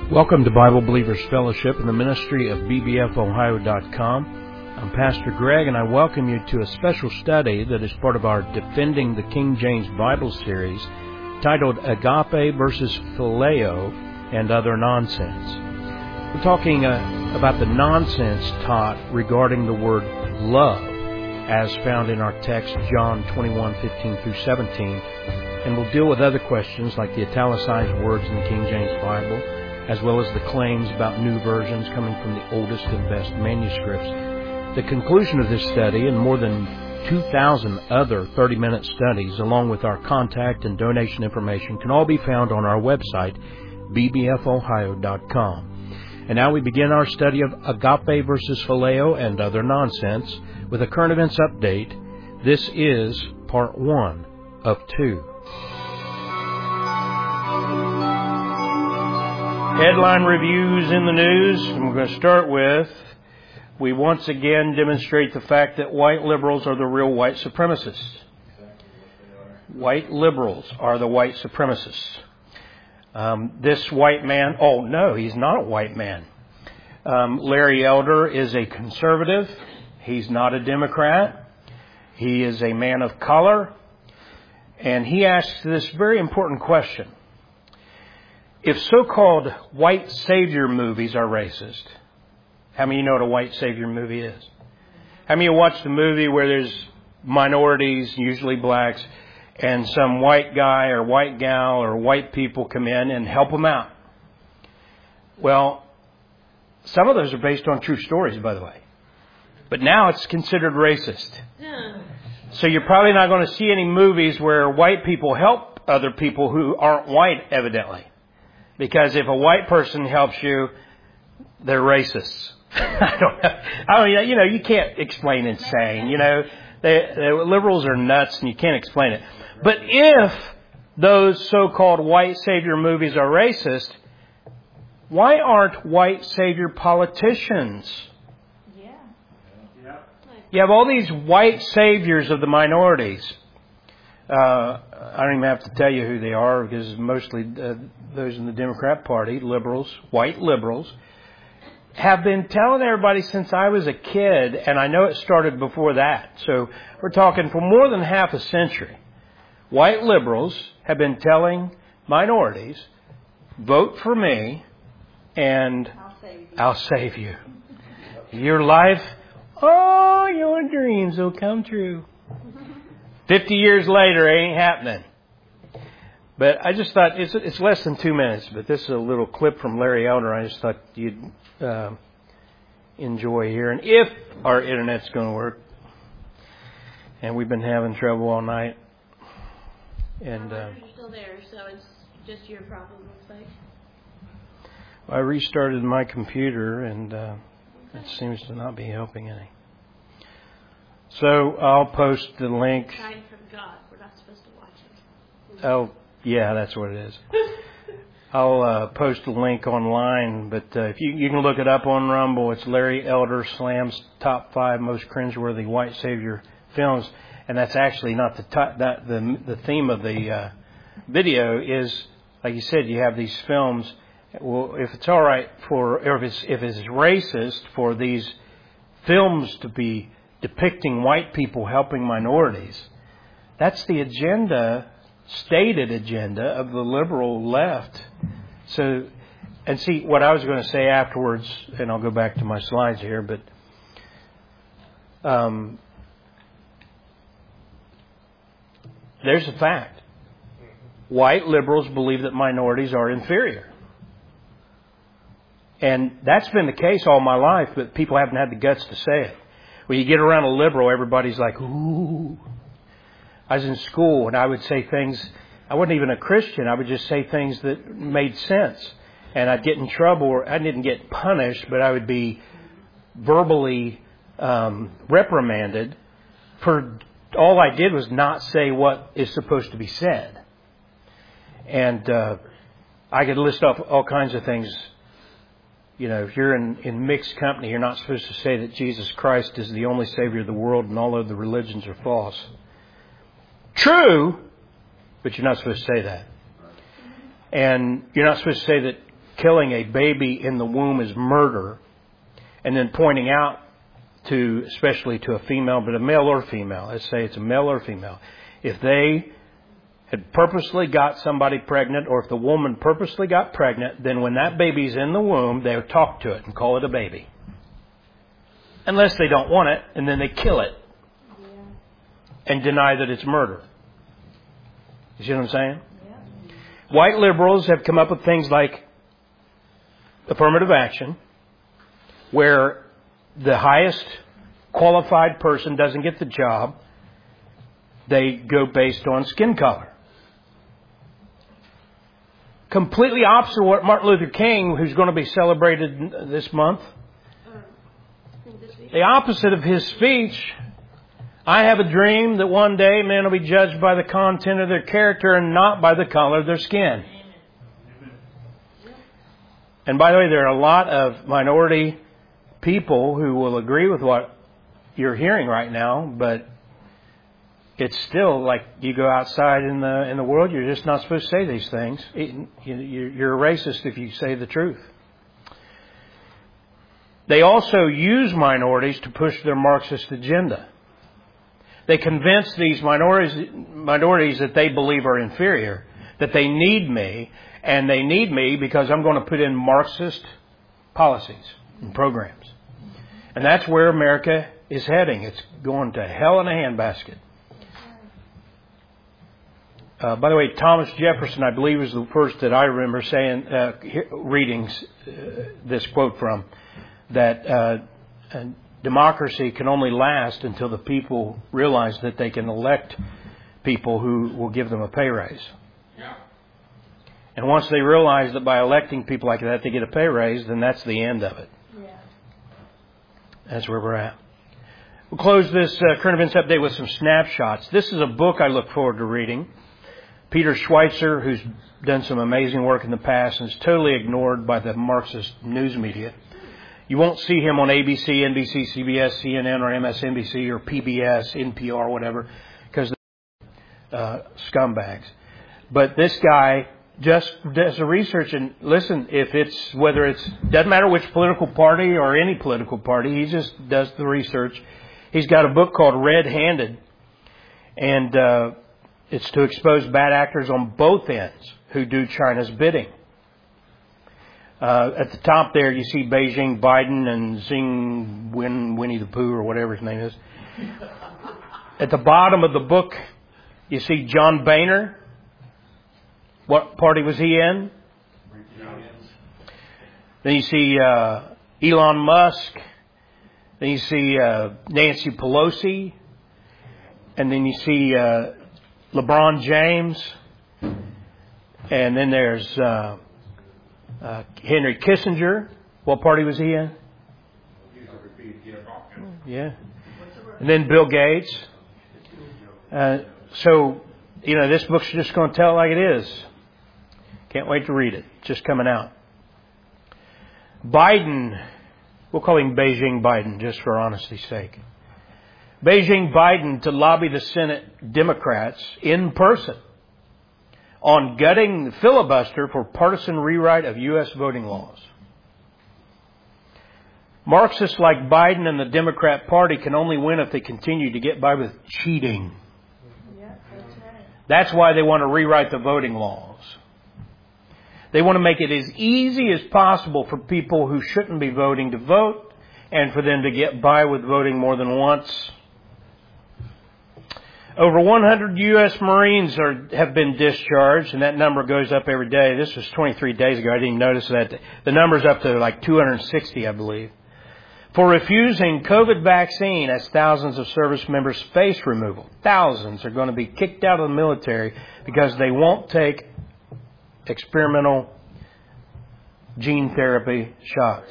Welcome to Bible Believers Fellowship in the ministry of bbfohio.com. I'm Pastor Greg, and I welcome you to a special study that is part of our Defending the King James Bible series titled Agape versus Phileo and Other Nonsense. We're talking about the nonsense taught regarding the word love as found in our text, John 21:15 through 17. And we'll deal with other questions like the italicized words in the King James Bible, as well as the claims about new versions coming from the oldest and best manuscripts. The conclusion of this study and more than 2,000 other 30-minute studies, along with our contact and donation information, can all be found on our website, bbfohio.com. And now we begin our study of Agape versus Phileo and Other Nonsense with a current events update. This is part 1 of 2. Headline reviews in the news. I'm going to start with, we once again demonstrate the fact that white liberals are the real white supremacists. White liberals are the white supremacists. This white man, oh no, he's not a white man. Larry Elder is a conservative. He's not a Democrat. He is a man of color. And he asks this very important question. If so-called white savior movies are racist, how many of you know what a white savior movie is? How many of you watched a movie where there's minorities, usually blacks, and some white guy or white gal or white people come in and help them out? Well, some of those are based on true stories, by the way. But now it's considered racist. So you're probably not going to see any movies where white people help other people who aren't white, evidently. Because if a white person helps you, they're racists. You can't explain insane. The liberals are nuts and you can't explain it. But if those so-called white savior movies are racist, why aren't white savior politicians? You have all these white saviors of the minorities. I don't even have to tell you who they are because mostly those in the Democrat Party, liberals, white liberals, have been telling everybody since I was a kid, and I know it started before that. So we're talking for more than half a century. White liberals have been telling minorities, vote for me and I'll save you. Your life, oh, your dreams will come true. 50 years later, it ain't happening. But I just thought, it's less than 2 minutes, but this is a little clip from Larry Elder I just thought you'd enjoy hearing, if our internet's going to work. And we've been having trouble all night. And you're still there, so it's just your problem, looks like. I restarted my computer, and it seems to not be helping any. So I'll post the link. Sign from God. We're not supposed to watch it. Oh, yeah, that's what it is. I'll post a link online, but if you can look it up on Rumble. It's Larry Elder slams top 5 most cringeworthy white savior films, and that's actually not the theme of the video. Is, like you said, you have these films. Well, if it's all right or if it's racist for these films to be depicting white people helping minorities, that's the agenda, stated agenda of the liberal left. So, and see, what I was going to say afterwards, and I'll go back to my slides here, but there's a fact. White liberals believe that minorities are inferior. And that's been the case all my life, but people haven't had the guts to say it. When you get around a liberal, everybody's like, ooh. I was in school and I would say things, I wasn't even a Christian, I would just say things that made sense. And I'd get in trouble, or I didn't get punished, but I would be verbally reprimanded for all I did was not say what is supposed to be said. And I could list off all kinds of things. If you're in mixed company, you're not supposed to say that Jesus Christ is the only Savior of the world and all other religions are false. True, but you're not supposed to say that. And you're not supposed to say that killing a baby in the womb is murder, and then pointing out especially to a female, but a male or female, let's say it's a male or female, if they had purposely got somebody pregnant, or if the woman purposely got pregnant, then when that baby's in the womb, they would talk to it and call it a baby. Unless they don't want it, and then they kill it and deny that it's murder. You see what I'm saying? Yeah. White liberals have come up with things like affirmative action, where the highest qualified person doesn't get the job. They go based on skin color. Completely opposite of what Martin Luther King, who's going to be celebrated this month, the opposite of his speech, I have a dream that one day men will be judged by the content of their character and not by the color of their skin. And by the way, there are a lot of minority people who will agree with what you're hearing right now, but it's still like you go outside in the world, you're just not supposed to say these things. You're a racist if you say the truth. They also use minorities to push their Marxist agenda. They convince these minorities that they believe are inferior, that they need me, and they need me because I'm going to put in Marxist policies and programs. And that's where America is heading. It's going to hell in a handbasket. By the way, Thomas Jefferson, I believe, was the first that I remember saying, reading this quote from, that democracy can only last until the people realize that they can elect people who will give them a pay raise. Yeah. And once they realize that by electing people like that they get a pay raise, then that's the end of it. Yeah. That's where we're at. We'll close this current events update with some snapshots. This is a book I look forward to reading. Peter Schweitzer, who's done some amazing work in the past and is totally ignored by the Marxist news media. You won't see him on ABC, NBC, CBS, CNN, or MSNBC, or PBS, NPR, whatever, because they're scumbags. But this guy just does the research, and listen, doesn't matter which political party or any political party, he just does the research. He's got a book called Red-Handed, and it's to expose bad actors on both ends who do China's bidding. At the top there, you see Beijing Biden and Xing Winnie the Pooh, or whatever his name is. At the bottom of the book, you see John Boehner. What party was he in? Then you see Elon Musk. Then you see Nancy Pelosi. And then you see LeBron James. And then there's Henry Kissinger. What party was he in? Yeah. And then Bill Gates. So, this book's just going to tell it like it is. Can't wait to read it. Just coming out. Biden, we'll call him Beijing Biden just for honesty's sake. Beijing Biden to lobby the Senate Democrats in person on gutting the filibuster for partisan rewrite of U.S. voting laws. Marxists like Biden and the Democrat Party can only win if they continue to get by with cheating. Yeah, that's right. That's why they want to rewrite the voting laws. They want to make it as easy as possible for people who shouldn't be voting to vote, and for them to get by with voting more than once. Over 100 U.S. Marines have been discharged, and that number goes up every day. This was 23 days ago. I didn't even notice that. The number's up to like 260, I believe, for refusing COVID vaccine as thousands of service members face removal. Thousands are going to be kicked out of the military because they won't take experimental gene therapy shots.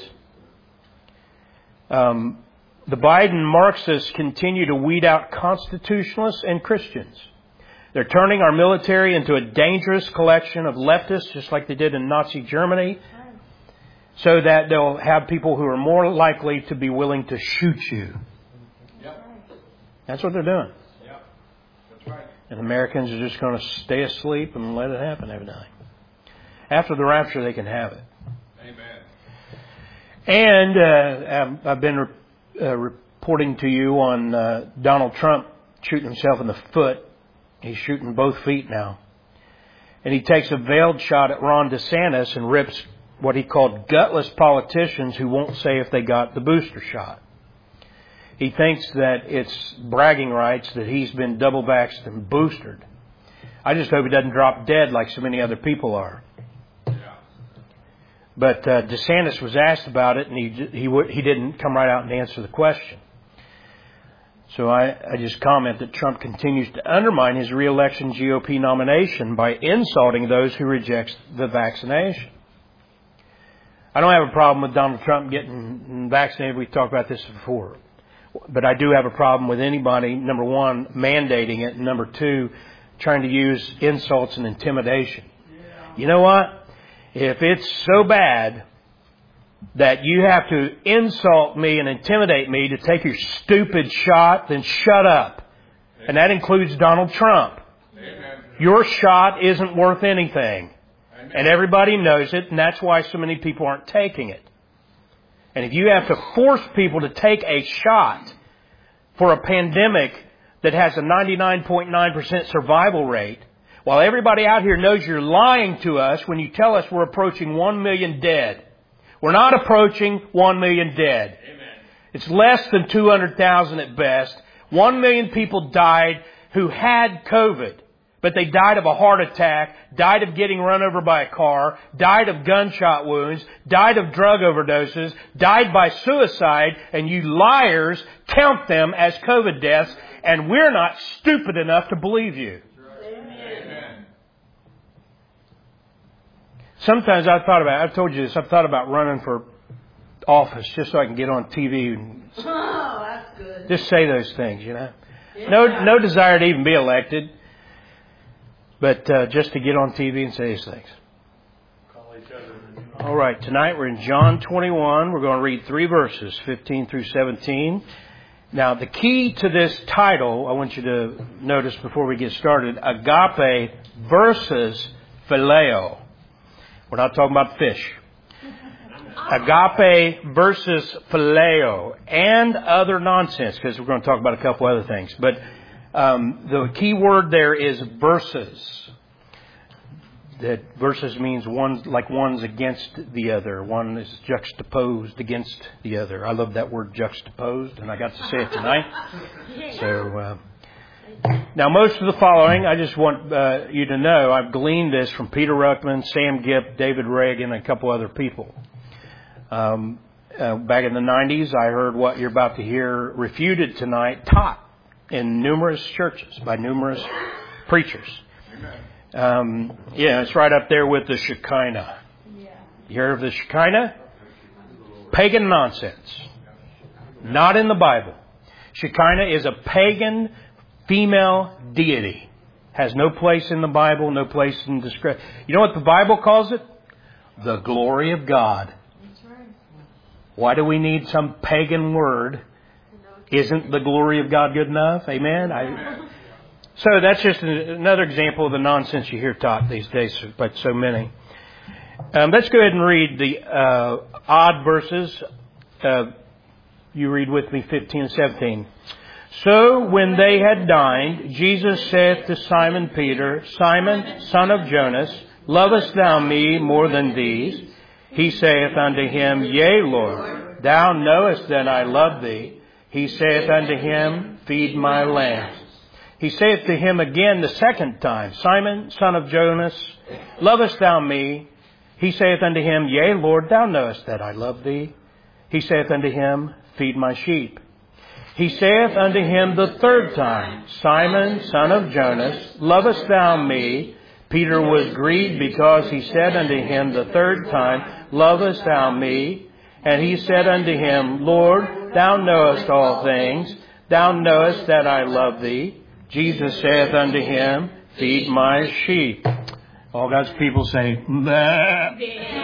The Biden Marxists continue to weed out constitutionalists and Christians. They're turning our military into a dangerous collection of leftists, just like they did in Nazi Germany, so that they'll have people who are more likely to be willing to shoot you. Yep. That's what they're doing. Yep. That's right. And Americans are just going to stay asleep and let it happen every night. After the rapture, they can have it. And I've been reporting to you on Donald Trump shooting himself in the foot. He's shooting both feet now. And he takes a veiled shot at Ron DeSantis and rips what he called gutless politicians who won't say if they got the booster shot. He thinks that it's bragging rights that he's been double vaxxed and boosted. I just hope he doesn't drop dead like so many other people are. But DeSantis was asked about it, and he didn't come right out and answer the question. So I just comment that Trump continues to undermine his re-election GOP nomination by insulting those who reject the vaccination. I don't have a problem with Donald Trump getting vaccinated. We've talked about this before. But I do have a problem with anybody, number one, mandating it, and number two, trying to use insults and intimidation. You know what? If it's so bad that you have to insult me and intimidate me to take your stupid shot, then shut up. And that includes Donald Trump. Your shot isn't worth anything. And everybody knows it, and that's why so many people aren't taking it. And if you have to force people to take a shot for a pandemic that has a 99.9% survival rate, while everybody out here knows you're lying to us when you tell us we're approaching 1 million dead. We're not approaching 1 million dead. Amen. It's less than 200,000 at best. 1 million people died who had COVID, but they died of a heart attack, died of getting run over by a car, died of gunshot wounds, died of drug overdoses, died by suicide, and you liars count them as COVID deaths, and we're not stupid enough to believe you. Sometimes I've told you this, I've thought about running for office just so I can get on TV and that's good. Just say those things, you know. Yeah. No desire to even be elected, but just to get on TV and say these things. All right, tonight we're in John 21. We're going to read 3 verses, 15 through 17. Now, the key to this title, I want you to notice before we get started, agape versus phileo. We're not talking about fish. Agape versus phileo and other nonsense, because we're going to talk about a couple other things. But the key word there is versus. That versus means one's against the other. One is juxtaposed against the other. I love that word juxtaposed, and I got to say it tonight. So now, most of the following, I just want you to know, I've gleaned this from Peter Ruckman, Sam Gipp, David Reagan, and a couple other people. Back in the 90s, I heard what you're about to hear refuted tonight, taught in numerous churches by numerous preachers. It's right up there with the Shekinah. You heard of the Shekinah? Pagan nonsense. Not in the Bible. Shekinah is a pagan female deity. Has no place in the Bible, no place in the script. You know what the Bible calls it? The glory of God. That's right. Why do we need some pagan word? Isn't the glory of God good enough? Amen? So that's just another example of the nonsense you hear taught these days by so many. Let's go ahead and read the odd verses. You read with me 15 and 17. So when they had dined, Jesus saith to Simon Peter, Simon, son of Jonas, lovest thou me more than these? He saith unto him, Yea, Lord, thou knowest that I love thee. He saith unto him, Feed my lambs. He saith to him again the second time, Simon, son of Jonas, lovest thou me? He saith unto him, Yea, Lord, thou knowest that I love thee. He saith unto him, Feed my sheep. He saith unto him the third time, Simon, son of Jonas, lovest thou me? Peter was grieved because he said unto him the third time, Lovest thou me? And he said unto him, Lord, thou knowest all things. Thou knowest that I love thee. Jesus saith unto him, Feed my sheep. All God's people say, Bah.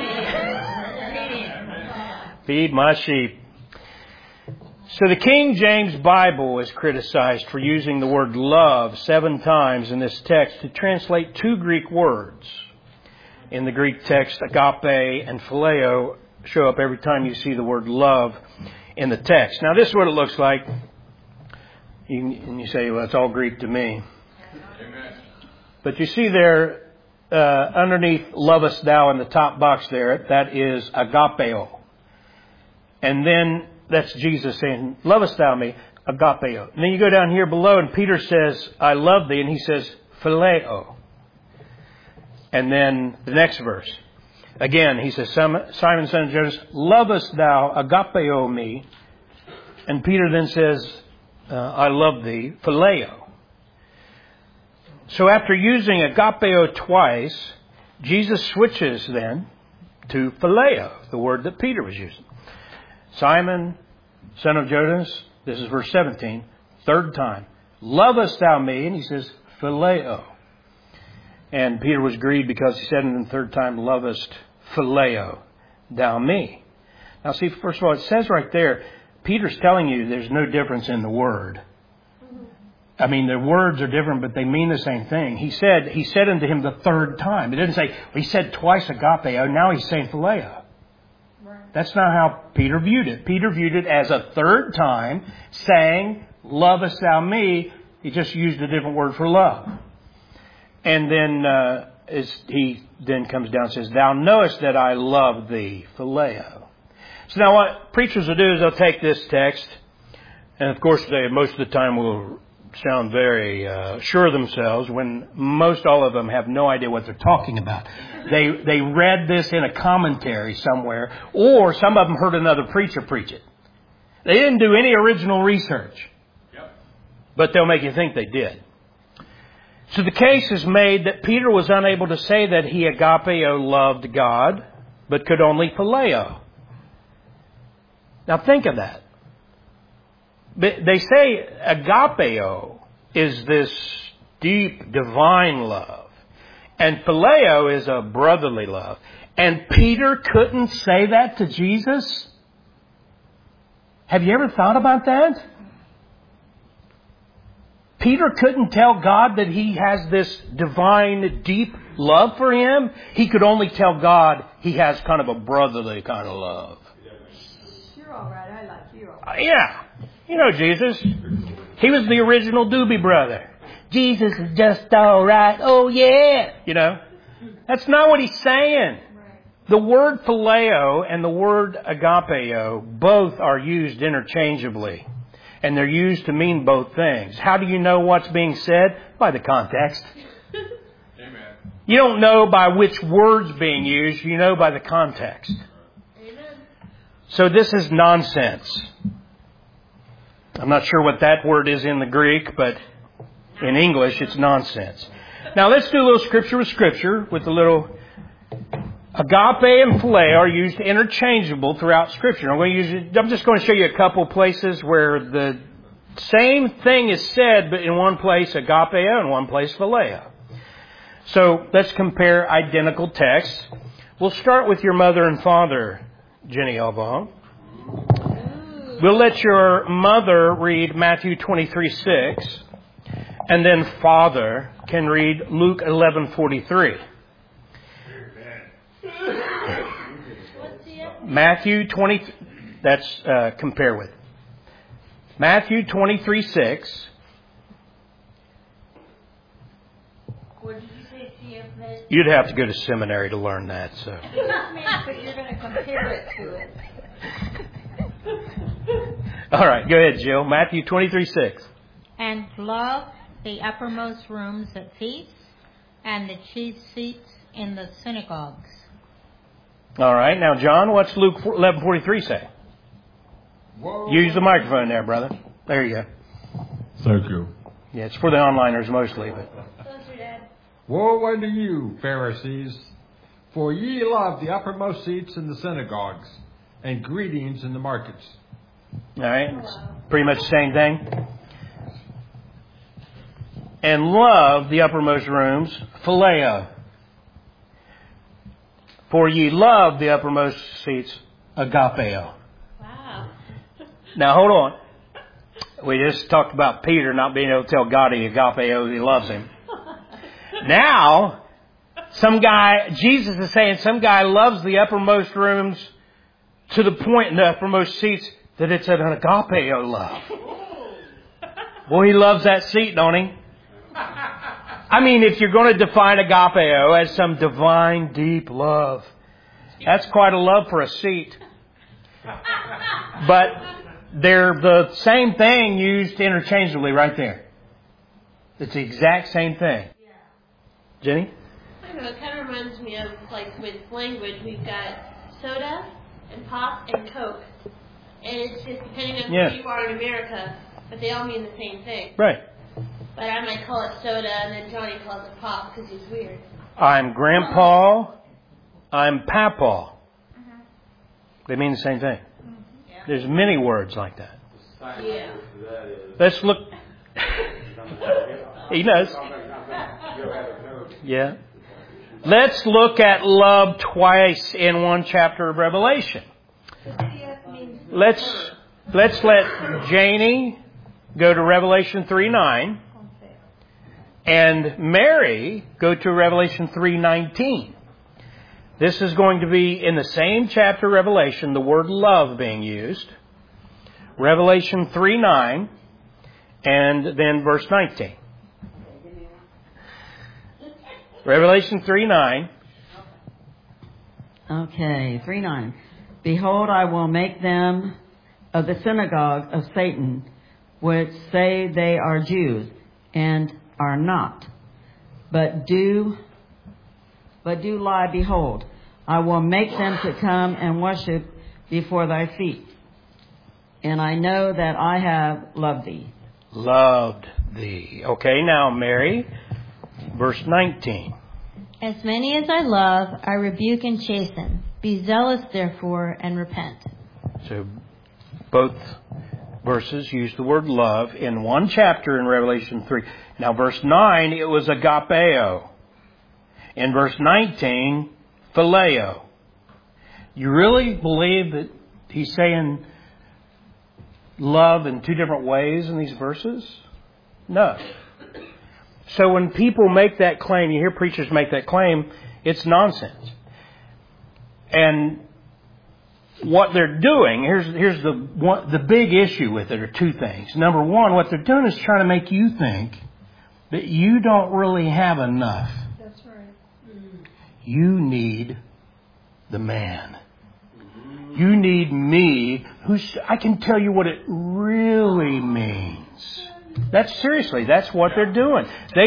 Feed my sheep. So the King James Bible is criticized for using the word love 7 times in this text to translate 2 Greek words. In the Greek text, agape and phileo show up every time you see the word love in the text. Now, this is what it looks like. And you say, well, it's all Greek to me. Amen. But you see there, underneath lovest thou in the top box there, that is agapeo. And then that's Jesus saying, lovest thou me, agapeo. And then you go down here below and Peter says, I love thee. And he says, phileo. And then the next verse. Again, he says, Simon, son of Jonas, lovest thou agapeo me? And Peter then says, I love thee, phileo. So after using agapeo twice, Jesus switches then to phileo, the word that Peter was using. Simon, son of Jonas, this is verse 17, third time. Lovest thou me? And he says, phileo. And Peter was grieved because he said in the third time, lovest phileo thou me. Now see, first of all, it says right there, Peter's telling you there's no difference in the word. I mean, the words are different, but they mean the same thing. He said unto him the third time. It didn't say, he said twice agapeo, now he's saying phileo. That's not how Peter viewed it. Peter viewed it as a third time saying, lovest thou me? He just used a different word for love. And then he then comes down and says, thou knowest that I love thee, phileo. So now what preachers will do is they'll take this text, and of course they most of the time will sound very sure of themselves when most all of them have no idea what they're talking about. They read this in a commentary somewhere, or some of them heard another preacher preach it. They didn't do any original research, but they'll make you think they did. So the case is made that Peter was unable to say that he agapeo loved God, but could only phileo. Now think of that. They say agapeo is this deep divine love. And phileo is a brotherly love. And Peter couldn't say that to Jesus? Have you ever thought about that? Peter couldn't tell God that he has this divine, deep love for him. He could only tell God he has kind of a brotherly kind of love. You're all right. I like you. Yeah. You know Jesus. He was the original Doobie Brother. Jesus is just all right. Oh, yeah. You know. That's not what he's saying. The word phileo and the word agapeo both are used interchangeably. And they're used to mean both things. How do you know what's being said? By the context. Amen. You don't know by which word's being used. You know by the context. Amen. So this is nonsense. I'm not sure what that word is in the Greek, but in English it's nonsense. Now let's do a little scripture with scripture with a little... Agape and phileo are used interchangeable throughout Scripture. I'm just going to show you a couple places where the same thing is said, but in one place agapeo and one place phileo. So let's compare identical texts. We'll start with your mother and father, Jenny Alvong. We'll let your mother read Matthew 23:6, and then father can read Luke 11:43. Matthew 20, that's compare with. Matthew 23:6. What did you say, CF? You'd have to go to seminary to learn that, so. But you're going to compare it to it. All right, go ahead, Jill. Matthew 23:6. And love the uppermost rooms at feasts and the chief seats in the synagogues. All right. Now, John, what's Luke 11:43 say? Whoa. Use the microphone there, brother. There you go. Thank you. Yeah, it's for the onliners mostly. But. Woe unto you, Pharisees, for ye love the uppermost seats in the synagogues and greetings in the markets. All right. It's pretty much the same thing. And love the uppermost rooms, phileo. For ye love the uppermost seats, agapeo. Wow. Now, hold on. We just talked about Peter not being able to tell God he agapeo, he loves him. Now, Jesus is saying some guy loves the uppermost rooms to the point in the uppermost seats that it's an agapeo love. Boy, he loves that seat, don't he? I mean, if you're going to define agapeo as some divine, deep love, that's quite a love for a seat. But they're the same thing used interchangeably right there. It's the exact same thing. Jenny? I don't know, it kind of reminds me of, like, with language, we've got soda and pop and Coke. And it's just depending on who you are in America, but they all mean the same thing. Right. But I might call it soda, and then Johnny calls it pop because he's weird. I'm Grandpa. I'm Papa. They mean the same thing. There's many words like that. Yeah. Let's look. He knows. Yeah. Let's look at love twice in one chapter of Revelation. Let's let Janie go to Revelation 3:9 and Mary go to Revelation 3:19. This is going to be in the same chapter of Revelation, the word love being used. Revelation 3:9 and then verse 19. Revelation 3:9. Okay, 3:9. Behold, I will make them of the synagogue of Satan, which say they are Jews, and are not, but do lie. Behold, I will make them to come and worship before thy feet. And I know that I have loved thee. Loved thee. Okay, now Mary, verse 19. As many as I love, I rebuke and chasten. Be zealous, therefore, and repent. So both verses use the word love in one chapter in Revelation 3. Now verse 9, it was agapeo. In verse 19, phileo. You really believe that he's saying love in two different ways in these verses? No. So when people make that claim, you hear preachers make that claim, it's nonsense. And what they're doing, here's the big issue with it are two things. Number one, what they're doing is trying to make you think that you don't really have enough. That's right. You need the man. You need me, I can tell you what it really means. That's what they're doing.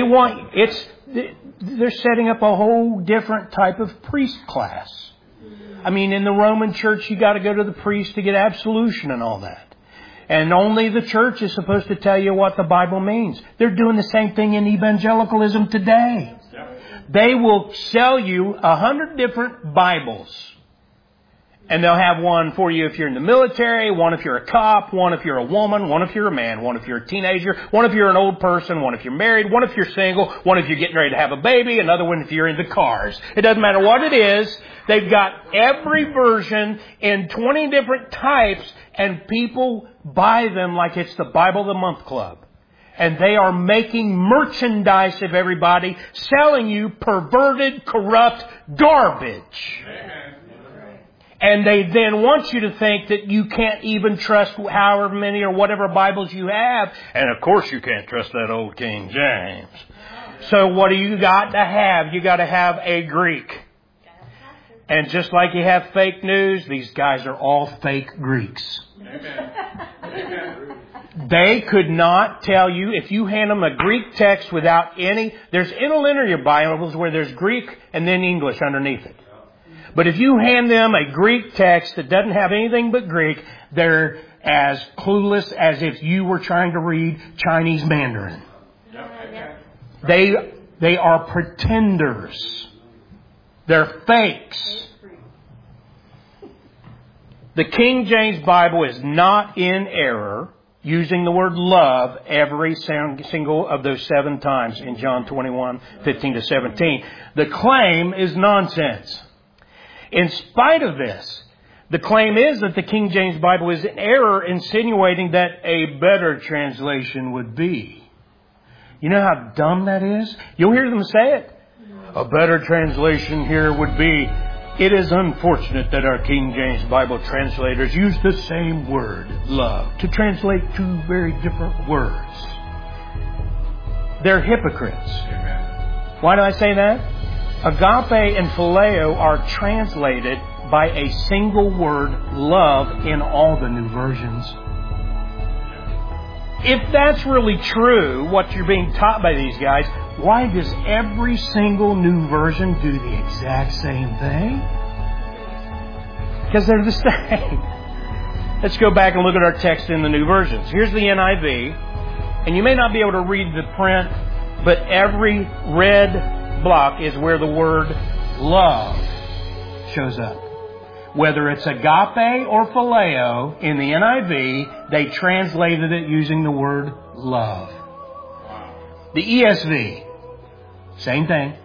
They're setting up a whole different type of priest class. I mean, in the Roman church, you got to go to the priest to get absolution and all that. And only the church is supposed to tell you what the Bible means. They're doing the same thing in evangelicalism today. They will sell you 100 different Bibles. And they'll have one for you if you're in the military, one if you're a cop, one if you're a woman, one if you're a man, one if you're a teenager, one if you're an old person, one if you're married, one if you're single, one if you're getting ready to have a baby, another one if you're into cars. It doesn't matter what it is. They've got every version in 20 different types, and people buy them like it's the Bible of the Month Club. And they are making merchandise of everybody, selling you perverted, corrupt garbage. Amen. And they then want you to think that you can't even trust however many or whatever Bibles you have. And of course you can't trust that old King James. So what do you got to have? You got to have a Greek. And just like you have fake news, these guys are all fake Greeks. They could not tell you, if you hand them a Greek text without there's interlinear Bibles where there's Greek and then English underneath it. But if you hand them a Greek text that doesn't have anything but Greek, they're as clueless as if you were trying to read Chinese Mandarin. They are pretenders. They're fakes. The King James Bible is not in error using the word love every single of those 7 times in John 21:15-17. The claim is nonsense. In spite of this, the claim is that the King James Bible is in error, insinuating that a better translation would be. You know how dumb that is? You'll hear them say it. A better translation here would be, It is unfortunate that our King James Bible translators use the same word, love, to translate two very different words. They're hypocrites. Why do I say that? Agape and phileo are translated by a single word, love, in all the new versions. If that's really true, what you're being taught by these guys, why does every single new version do the exact same thing? Because they're the same. Let's go back and look at our text in the new versions. Here's the NIV. And you may not be able to read the print, but every red block is where the word love shows up. Whether it's agape or phileo, in the NIV, they translated it using the word love. The ESV, same thing.